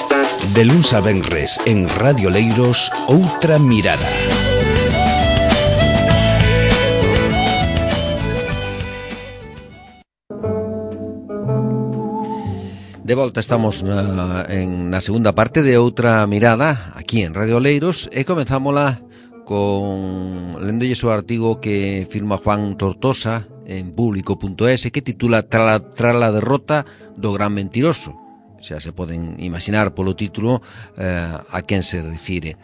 De luns a venres en Radio Leiros, Outra Mirada. De volta estamos na segunda parte de Outra Mirada aquí en Radio Leiros e comenzámola lendolles o artigo que firma Juan Tortosa en público.es que titula Tras la derrota do gran mentiroso. Xa se poden imaginar polo título a quen se refire.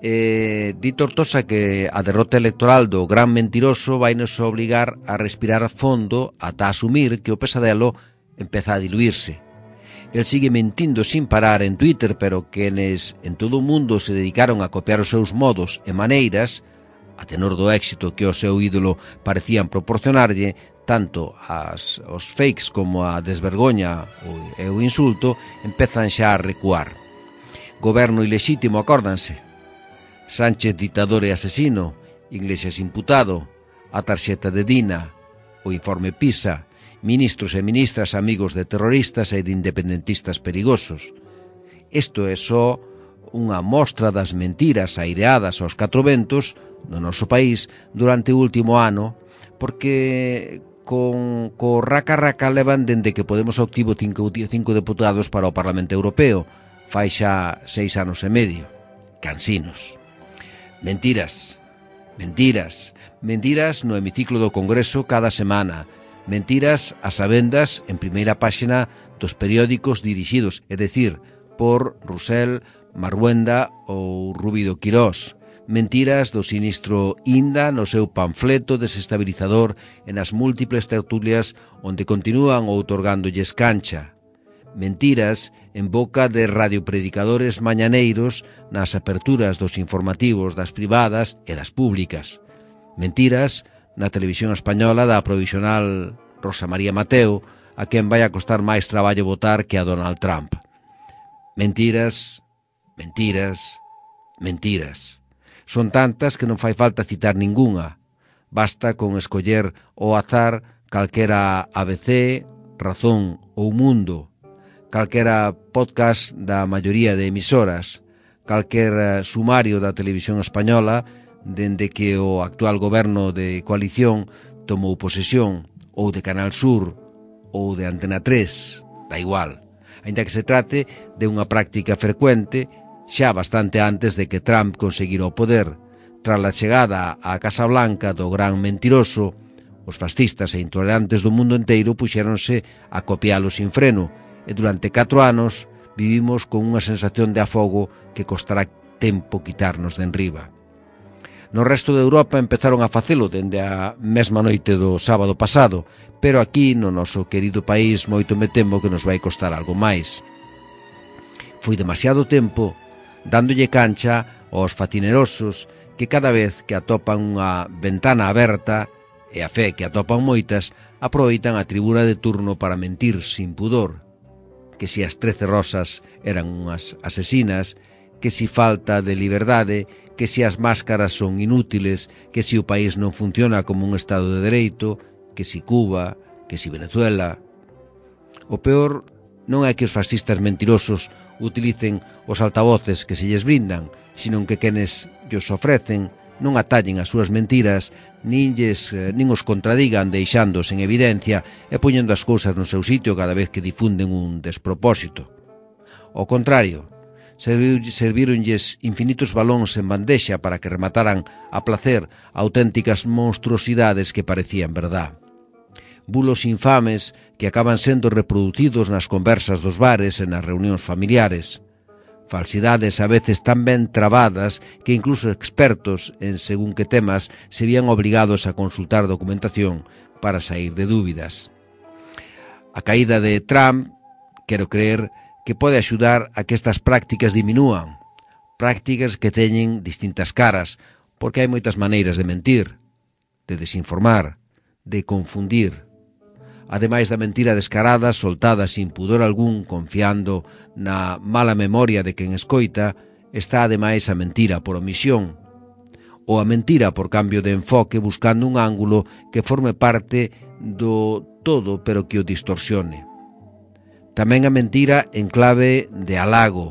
Di Tortosa que a derrota electoral do gran mentiroso vai nos obligar a respirar a fondo ata asumir que o pesadelo empeza a diluirse. El sigue mentindo sin parar en Twitter, pero quenes en todo o mundo se dedicaron a copiar os seus modos e maneiras, a tenor do éxito que o seu ídolo parecían proporcionarlle, tanto os fakes como a desvergoña e o insulto, empezan xa a recuar. Goberno ilexítimo, acórdanse. Sánchez ditador e asesino, Iglesias imputado, a tarxeta de Dina, o informe PISA, ministros e ministras amigos de terroristas e de independentistas perigosos. Isto é só unha mostra das mentiras aireadas aos catro ventos no noso país durante o último ano, porque co raca-raca levan dende que Podemos obtivo 5 deputados para o Parlamento Europeo, fai xa 6 anos e medio. Cansinos. Mentiras, mentiras, mentiras no hemiciclo do Congreso cada semana. Mentiras a sabendas en primeira páxina dos periódicos dirixidos, é dicir, por Rusell, Marruenda ou Rubido Quirós. Mentiras do sinistro Inda no seu panfleto desestabilizador e nas múltiples tertulias onde continúan outorgándolles cancha. Mentiras en boca de radiopredicadores mañaneiros nas aperturas dos informativos das privadas e das públicas. Mentiras na televisión española da provisional Rosa María Mateo, a quen vai a costar máis traballo votar que a Donald Trump. Mentiras, mentiras, mentiras. Son tantas que non fai falta citar ningunha. Basta con escoller ao azar calquera ABC, Razón ou Mundo, calquera podcast da maioría de emisoras, calquera sumario da televisión española dende que o actual goberno de coalición tomou posesión, ou de Canal Sur, ou de Antena 3, da igual, aínda que se trate de unha práctica frecuente xa bastante antes de que Trump conseguira o poder. Tras a chegada á Casa Blanca do gran mentiroso, os fascistas e intolerantes do mundo inteiro puxéronse a copialo sin freno, e durante 4 anos vivimos con unha sensación de afogo que costará tempo quitarnos de enriba. No resto de Europa empezaron a facelo dende a mesma noite do sábado pasado, pero aquí, no noso querido país, moito me temo que nos vai costar algo máis. Foi demasiado tempo dándolle cancha aos fatinerosos que cada vez que atopan unha ventana aberta, e a fe que atopan moitas, aproveitan a tribuna de turno para mentir sin pudor. Que si as 13 rosas eran unhas asesinas, que si falta de liberdade, que si as máscaras son inútiles, que si o país non funciona como un Estado de Dereito, que si Cuba, que si Venezuela. O peor non é que os fascistas mentirosos utilicen os altavoces que se lles brindan, sino que quenes llos ofrecen non atallen as súas mentiras, nin os contradigan deixándose en evidencia e poñendo as cousas no seu sitio cada vez que difunden un despropósito. Ao contrario, servíronlles infinitos balóns en bandexa para que remataran a placer auténticas monstruosidades que parecían verdad. Bulos infames que acaban sendo reproducidos nas conversas dos bares e nas reunións familiares. Falsidades a veces tan ben trabadas que incluso expertos en según que temas se vían obrigados a consultar documentación para sair de dúbidas. A caída de Trump, quero creer, que pode axudar a que estas prácticas diminúan, prácticas que teñen distintas caras, porque hai moitas maneiras de mentir, de desinformar, de confundir. Ademais da mentira descarada, soltada sin pudor algún, confiando na mala memoria de quen escoita, está ademais a mentira por omisión, ou a mentira por cambio de enfoque buscando un ángulo que forme parte do todo pero que o distorsione. Tamén a mentira en clave de halago,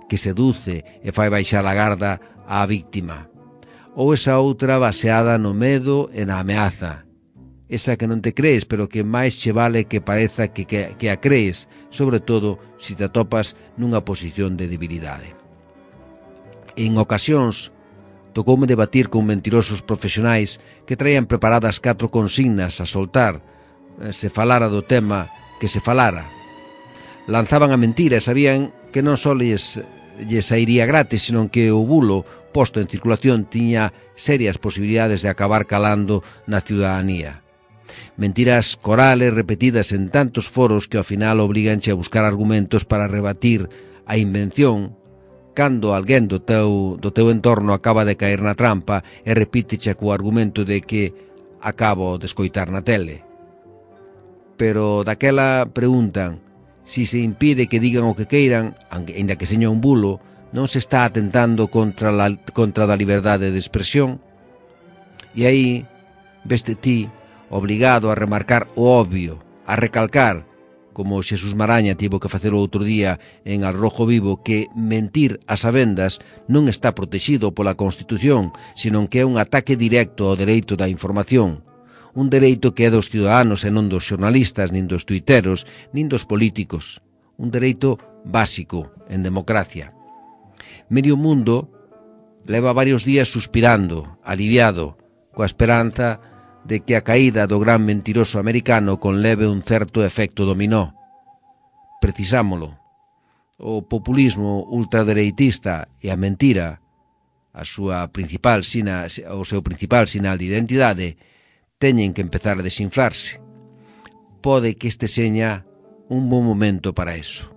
que seduce e fai baixar a garda á víctima. Ou esa outra baseada no medo e na ameaza. Esa que non te crees, pero que máis che vale que pareza que a crees, sobre todo se te atopas nunha posición de debilidade. En ocasións, tocoume debatir con mentirosos profesionais que traían preparadas 4 consignas a soltar, se falara do tema que se falara. Lanzaban a mentira e sabían que non só lles sairía gratis, senón que o bulo posto en circulación tiña serias posibilidades de acabar calando na ciudadanía. Mentiras corales repetidas en tantos foros que ao final obriganche a buscar argumentos para rebatir a invención cando alguén do teu entorno acaba de caer na trampa e repíteche co argumento de que acabo de escoitar na tele. Pero daquela preguntan si se impide que digan o que queiran, aínda que seña un bulo, non se está atentando contra a liberdade de expresión? E aí veste ti obligado a remarcar o obvio, a recalcar, como Xesús Maraña tivo que facer o outro día en Al Rojo Vivo, que mentir a sabendas non está protegido pola Constitución, senón que é un ataque directo ao dereito da información. Un dereito que é dos ciudadanos e non dos xornalistas, nin dos tuiteros, nin dos políticos. Un dereito básico en democracia. Medio mundo leva varios días suspirando, aliviado, coa esperanza de que a caída do gran mentiroso americano conleve un certo efecto dominó. Precisámolo. O populismo ultradereitista e a mentira, o seu principal sinal de identidade, teñen que empezar a desinflarse. Pode que este seña un bon momento para eso.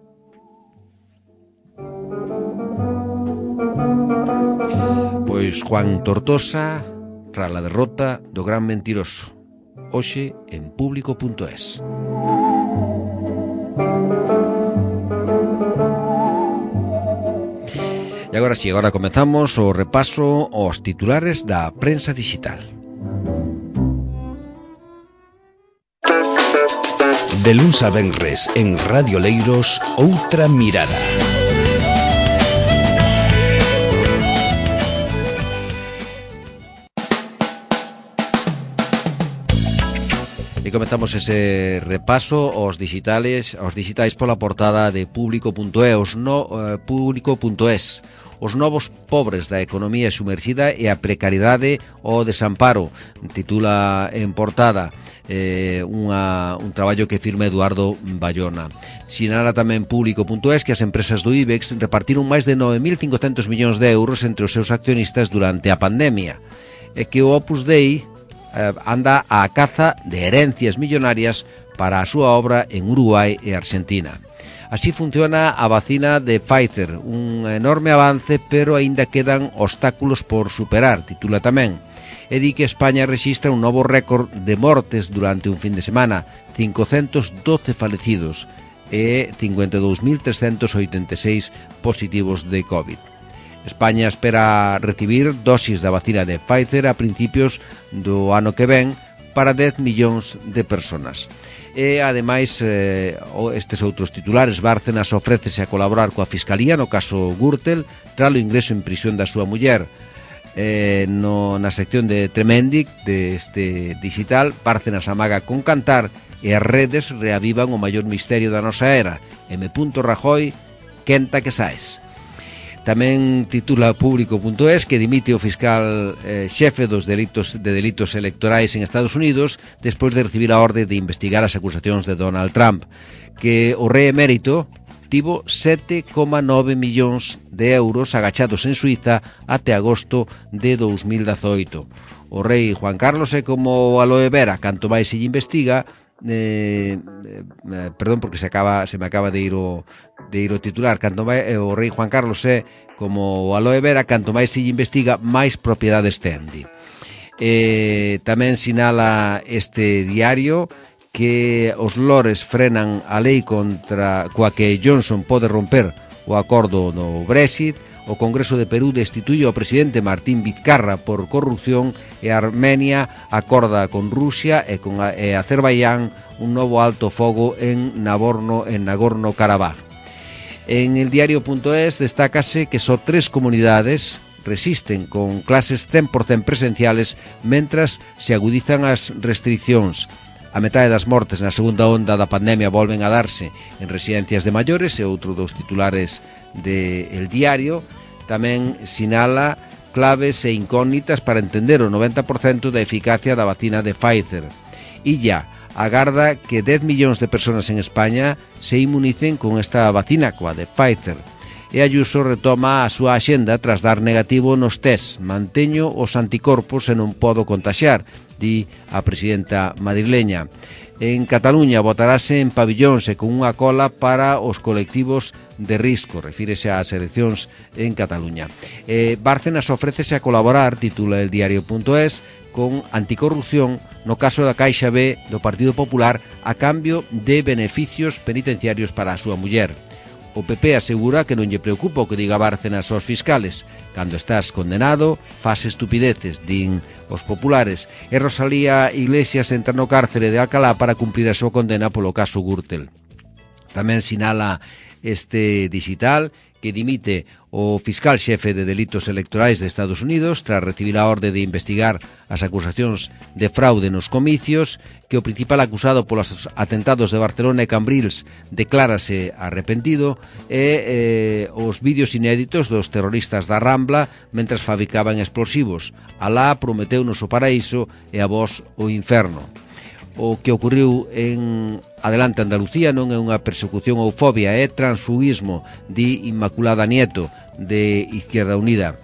Pois Juan Tortosa, tras a derrota do gran mentiroso, hoxe en Público.es. E agora sí, agora comezamos o repaso aos titulares da prensa digital. De luns a venres en Radio Leiros, Outra Mirada. E comezamos ese repaso aos digitais pola portada de Público.es, Público.es. Os novos pobres da economía sumerxida e a precariedade o desamparo, titula en portada un traballo que firma Eduardo Bayona. Sinala tamén Público.es que as empresas do IBEX repartiron máis de 9.500 millóns de euros entre os seus accionistas durante a pandemia, e que o Opus Dei anda á caza de herencias millonarias para a súa obra en Uruguai e Argentina. Así funciona a vacina de Pfizer, un enorme avance, pero aínda quedan obstáculos por superar, titula tamén. E di que España rexistra un novo récord de mortes durante un fin de semana, 512 falecidos e 52.386 positivos de COVID. España espera recibir dosis da vacina de Pfizer a principios do ano que ven para 10 millóns de personas. E, ademais, estes outros titulares, Bárcenas ofrécese a colaborar coa Fiscalía no caso Gürtel tras o ingreso en prisión da súa muller. Na sección de Tremendic deste digital, Bárcenas amaga con cantar e as redes reavivan o maior misterio da nosa era. M. Rajoy, quenta que saes. Tamén titula Público.es que dimite o fiscal xefe dos delitos electorais en Estados Unidos despois de recibir a orde de investigar as acusacións de Donald Trump, que o rei emérito tivo 7,9 millóns de euros agachados en Suiza até agosto de 2018. O rei Juan Carlos é como o aloe vera, canto máis se lle investiga, perdón, porque se me acaba de ir o titular. Canto máis, o rei Juan Carlos é como o aloe vera, canto máis se lle investiga, máis propiedades tende. Tamén sinala este diario que os lores frenan a lei coa que Johnson pode romper o acordo no Brexit. O Congreso de Perú destituye ao presidente Martín Vizcarra por corrupción e Armenia acorda con Rusia e con Azerbaiyán un novo alto fogo en Nagorno-Karabaj. En el diario.es destácase que só 3 comunidades resisten con clases 100% presenciales mentras se agudizan as restriccións. A metade das mortes na segunda onda da pandemia volven a darse en residencias de maiores, e outro dos titulares de El Diario tamén sinala claves e incógnitas para entender o 90% da eficacia da vacina de Pfizer. Illa agarda que 10 millóns de persoas en España se inmunicen con esta vacina, coa de Pfizer. E Ayuso retoma a súa axenda tras dar negativo nos test. Manteño os anticorpos e non podo contaxiar, di a presidenta madrileña. En Cataluña votarase en pabillóns e con unha cola para os colectivos de risco, refírese ás eleccións en Cataluña. Bárcenas ofrécese a colaborar, titula el diario.es, con anticorrupción no caso da Caixa B do Partido Popular a cambio de beneficios penitenciarios para a súa muller. O PP asegura que non lle preocupa o que diga Bárcenas aos fiscales. Cando estás condenado, faz estupideces, din os populares. E Rosalía Iglesias entra no cárcere de Alcalá para cumplir a súa condena polo caso Gürtel. Tamén sinala este digital que dimite o fiscal xefe de delitos electorais de Estados Unidos tras recibir a orde de investigar as acusacións de fraude nos comicios, que o principal acusado polos atentados de Barcelona e Cambrils declárase arrepentido, e os vídeos inéditos dos terroristas da Rambla mentras fabricaban explosivos. Alá prometeunos o paraíso e a vos o inferno. O que ocurriu en Adelante Andalucía non é unha persecución ou fobia, é transfugismo, di Inmaculada Nieto, de Izquierda Unida.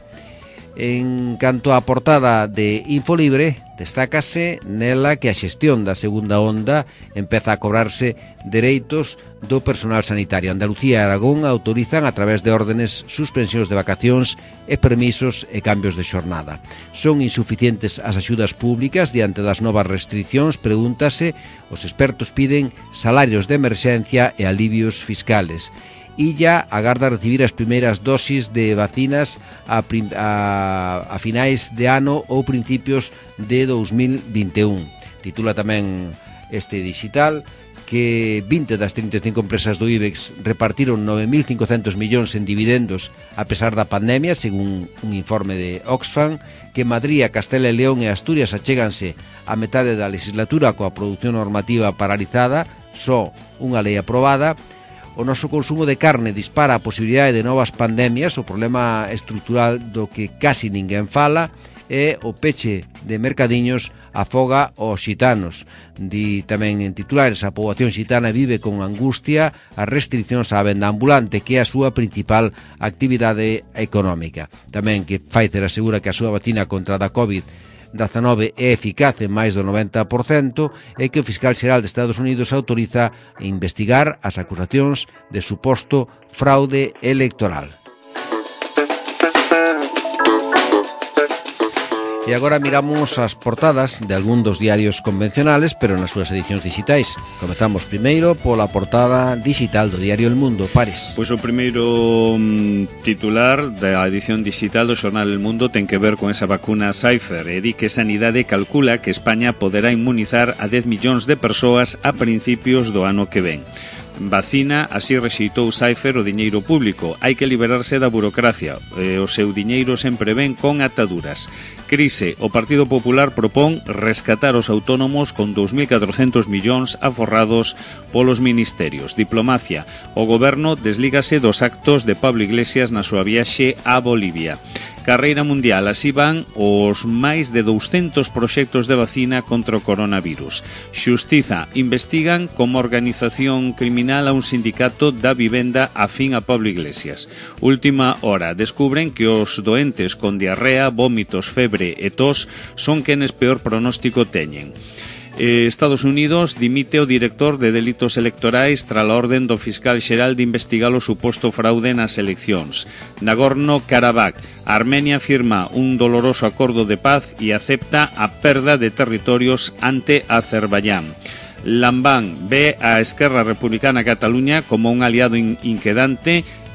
En canto á portada de Infolibre, destácase nela que a xestión da segunda onda empeza a cobrarse dereitos do personal sanitario. Andalucía e Aragón autorizan a través de órdenes suspensións de vacacións e permisos e cambios de xornada. Son insuficientes as axudas públicas diante das novas restriccións, pregúntase, os expertos piden salarios de emerxencia e alivios fiscales. Illa agarda recibir as primeiras dosis de vacinas a finais de ano ou principios de 2021. Titula tamén este digital que 20 das 35 empresas do IBEX repartiron 9.500 millóns en dividendos a pesar da pandemia, según un informe de Oxfam, que Madrid, Castela e León e Asturias achéganse a metade da legislatura coa produción normativa paralizada, só unha lei aprobada. O noso consumo de carne dispara a posibilidade de novas pandemias, o problema estrutural do que casi ninguén fala, e o peche de mercadiños afoga os xitanos. Di tamén en titulares, a poboación xitana vive con angustia as restriccións á venda ambulante, que é a súa principal actividade económica. Tamén que Pfizer asegura que a súa vacina contra a COVID-19 é eficaz en máis do 90% e que o fiscal xeral de Estados Unidos autoriza a investigar as acusacións de suposto fraude electoral. E agora miramos as portadas de algún dos diarios convencionales, pero nas súas edicións digitais. Comezamos primeiro pola portada digital do diario El Mundo. Pares. Pois o primeiro titular da edición digital do xornal El Mundo ten que ver con esa vacuna Pfizer e di que Sanidade calcula que España poderá inmunizar a 10 millóns de persoas a principios do ano que ven. Vacina, así rexeitou Pfizer o diñeiro público. Hai que liberarse da burocracia. O seu diñeiro sempre ven con ataduras. Crise, o Partido Popular propón rescatar os autónomos con 2.400 millóns aforrados polos ministerios. Diplomacia, o goberno deslígase dos actos de Pablo Iglesias na súa viaxe a Bolivia. Carreira mundial, así van os máis de 200 proxectos de vacina contra o coronavirus. Xustiza, investigan como organización criminal a un sindicato da vivenda afín a Pablo Iglesias. Última hora, descubren que os doentes con diarrea, vómitos, febre e tos son quenes peor pronóstico teñen. Estados Unidos dimite o director de delitos electorais tras a orden do fiscal xeral de investigar o suposto fraude nas eleccións. Nagorno-Karabakh, Armenia firma un doloroso acordo de paz e acepta a perda de territorios ante Azerbaiyán. Lambán ve a Esquerra Republicana Cataluña como un aliado inquedante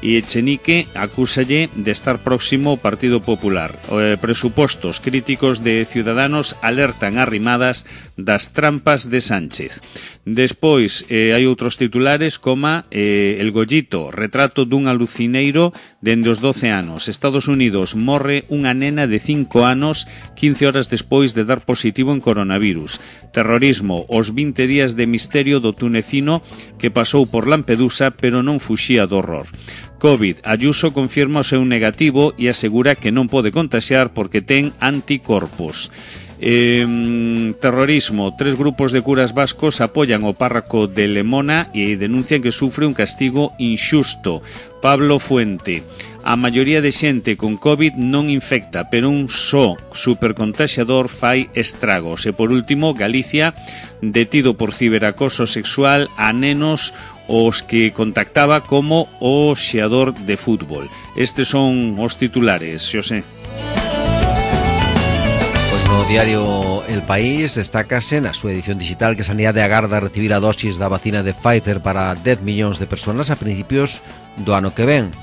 e Echenique acúsalle de estar próximo ao Partido Popular. Presupostos críticos de Ciudadanos alertan arrimadas das trampas de Sánchez. Despois hai outros titulares como El Gollito, retrato dun alucineiro dende os 12 anos. Estados Unidos morre unha nena de 5 anos 15 horas despois de dar positivo en coronavirus. Terrorismo, os 20 días de misterio do tunecino que pasou por Lampedusa pero non fuxía do horror. COVID, Ayuso confirma o seu negativo e asegura que non pode contaxiar porque ten anticorpos. Terrorismo, 3 grupos de curas vascos apoian o párroco de Lemona e denuncian que sufre un castigo inxusto. Pablo Fuente, a maioría de xente con COVID non infecta, pero un só supercontaxiador fai estragos. E por último, Galicia, detido por ciberacoso sexual a nenos os que contactaba como o xeador de fútbol. Estes son os titulares, Xosé. No diario El País destácase na súa edición digital que Sanidade agarda recibir a dosis da vacina de Pfizer para 10 millóns de persoas a principios do ano que ven.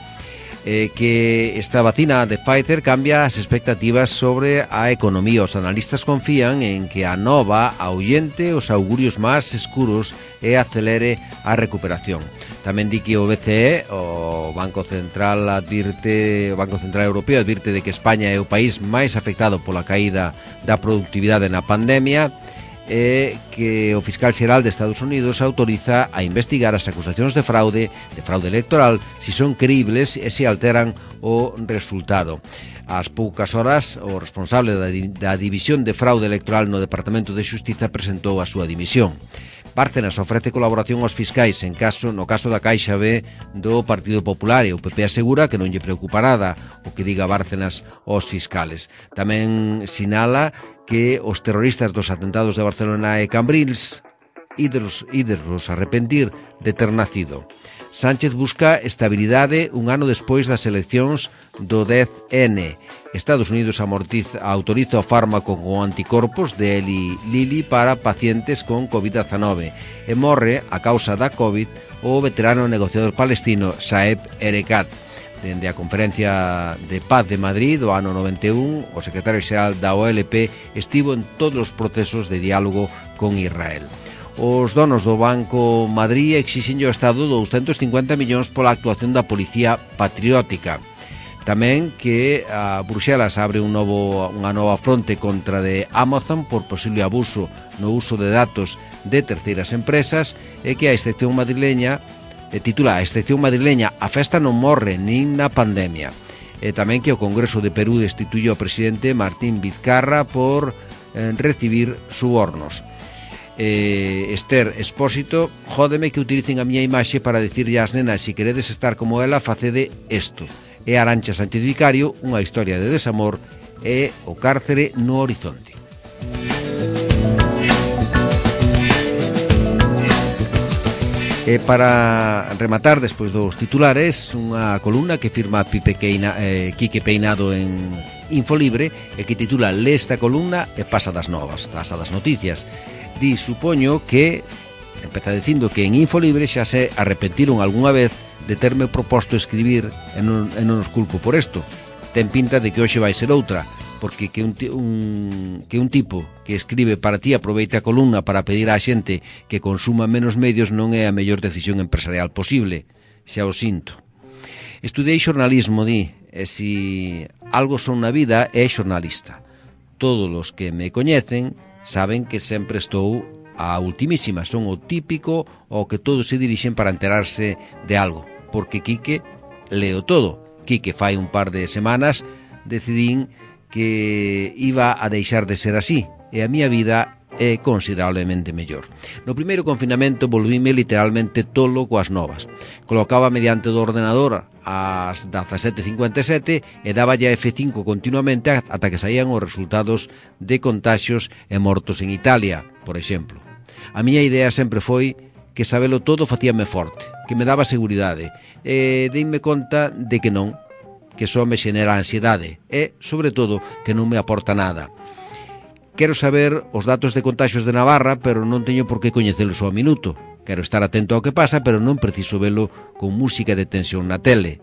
Que esta vacina de Pfizer cambia as expectativas sobre a economía. Os analistas confían en que a nova ahuyente os augurios máis escuros e acelere a recuperación. Tamén di que o BCE, o Banco Central Europeo, advirte de que España é o país máis afectado pola caída da productividade na pandemia e que o fiscal xeral de Estados Unidos autoriza a investigar as acusacións de fraude electoral se son creíbles e se alteran o resultado. Ás poucas horas, o responsable da División de Fraude Electoral no Departamento de Xustiza presentou a súa dimisión. Bárcenas ofrece colaboración aos fiscais no caso da Caixa B do Partido Popular e o PP asegura que non lle preocupa nada o que diga Bárcenas aos fiscales. Tamén sinala que os terroristas dos atentados de Barcelona e Cambrils ídelos arrepentir de ter nacido. Sánchez busca estabilidade un ano despois das eleccións do 10N. Estados Unidos autoriza o fármaco con anticorpos de Eli Lilly para pacientes con COVID-19 e morre a causa da COVID o veterano negociador palestino Saeb Erekat. Dende a Conferencia de Paz de Madrid do ano 91, o secretario xeral da OLP estivo en todos os procesos de diálogo con Israel. Os donos do Banco Madrid exixenlle ao Estado 250 millóns pola actuación da Policía Patriótica. Tamén que a Bruxelas abre unha nova fronte contra de Amazon por posible abuso no uso de datos de terceiras empresas e que a excepción madrileña titula A excepción madrileña, a festa non morre nin na pandemia. E tamén que o Congreso de Perú destituye ao presidente Martín Vizcarra por recibir subornos. Esther Expósito, jódeme que utilicen a miña imaxe para dicirlle ás nenas se queredes estar como ela, facede isto. E Arantxa Sánchez Vicario, unha historia de desamor e o cárcere no horizonte. E para rematar, despois dos titulares, unha columna que firma Quique Peinado en Infolibre e que titula Lé esta columna e pasa das novas, pasa das noticias. Di, supoño que, empeza dicindo que en Infolibre xa se arrepentiron algunha vez de terme proposto escribir e non os culpo por isto. Ten pinta de que hoxe vai ser outra, porque que un tipo que escribe para ti aproveite a columna para pedir á xente que consuma menos medios non é a mellor decisión empresarial posible. Xa o sinto. Estudei xornalismo, di, e si algo son na vida é xornalista. Todos os que me coñecen saben que sempre estou a ultimísima, son o típico ao que todos se dirixen para enterarse de algo, porque Quique leo todo. Quique fai un par de semanas decidín que iba a deixar de ser así e a miña vida é considerablemente mellor. No primeiro confinamento volvíme literalmente tolo coas novas. Colocaba mediante do ordenador ás 17:57 e dáballe a F5 continuamente ata que saían os resultados de contaxios e mortos en Italia, por exemplo. A miña idea sempre foi que sabelo todo facíame forte, que me daba seguridade, e deime conta de que non, que só me xenera ansiedade e, sobre todo, que non me aporta nada. Quero saber os datos de contaxios de Navarra, pero non teño por que coñecelos ao minuto. Quero estar atento ao que pasa, pero non preciso velo con música de tensión na tele.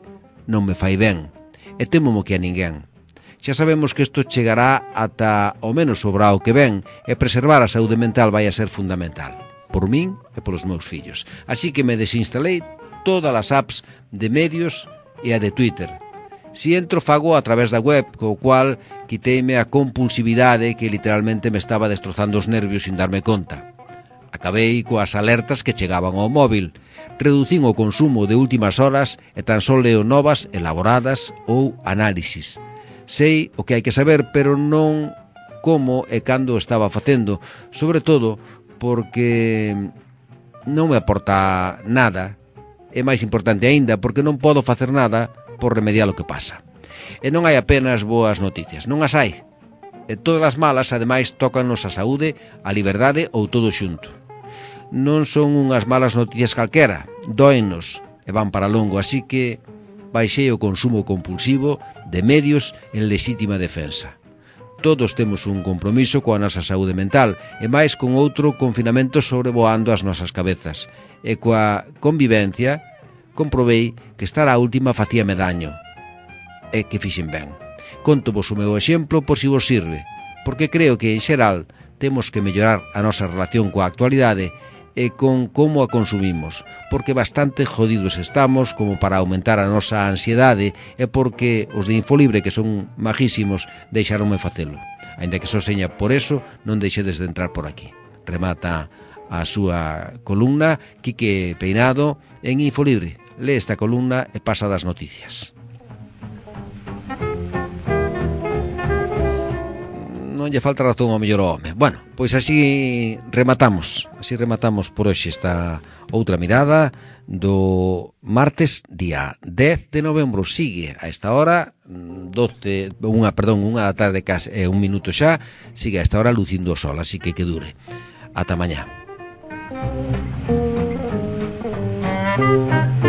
non me fai ben, e témomo que a ninguén. Xa sabemos que isto chegará ata o menos o brao que ven, e preservar a saúde mental vai a ser fundamental, por min e polos meus fillos. Así que me desinstalei todas as apps de medios e a de Twitter. Si entro, fago a través da web, co cual quiteime a compulsividade que literalmente me estaba destrozando os nervios sin darme conta. Acabei coas alertas que chegaban ao móvil, reducín o consumo de últimas horas e tan só leo novas, elaboradas ou análisis. Sei o que hai que saber, pero non como e cando o estaba facendo, sobre todo porque non me aporta nada, e máis importante aínda, porque non podo facer nada por remediar o que pasa. E non hai apenas boas noticias, non as hai. E todas as malas, ademais, tócanos a saúde, a liberdade ou todo xunto. Non son unhas malas noticias calquera, dóennos e van para longo, así que baixei o consumo compulsivo de medios en lexítima defensa. Todos temos un compromiso coa nosa saúde mental e máis con outro confinamento sobrevoando as nosas cabezas. E coa convivencia comprobei que estar á última facíame daño e que fixen ben. Contovos o meu exemplo por si vos sirve, porque creo que en xeral temos que mellorar a nosa relación coa actualidade e con como a consumimos, porque bastante jodidos estamos como para aumentar a nosa ansiedade e porque os de Infolibre, que son majísimos, deixaronme facelo. Ainda que só seña por eso, non deixedes de entrar por aquí. Remata a súa columna Quique Peinado en Infolibre. Lee esta columna e pasa das noticias. Non lle falta razón ao mellor home. Bueno, pois así rematamos por hoxe esta outra mirada do martes día 10 de novembro. Sigue a esta hora 1 da tarde case, un minuto xa, sigue a esta hora lucindo o sol, así que dure. Ata mañá.